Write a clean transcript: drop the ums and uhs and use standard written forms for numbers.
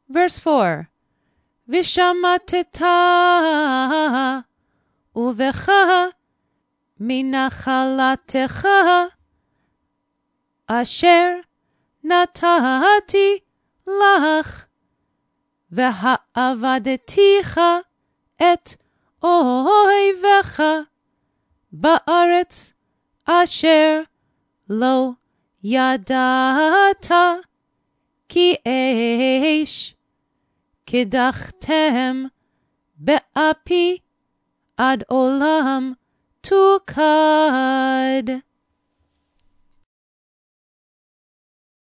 Verse 4. ושמטת ובך מנחלתך אשר נתתי לך, והעבדתיך את אויבך בארץ אשר לא ידעת, כי אש קדחתם באפי עד עולם תוקד.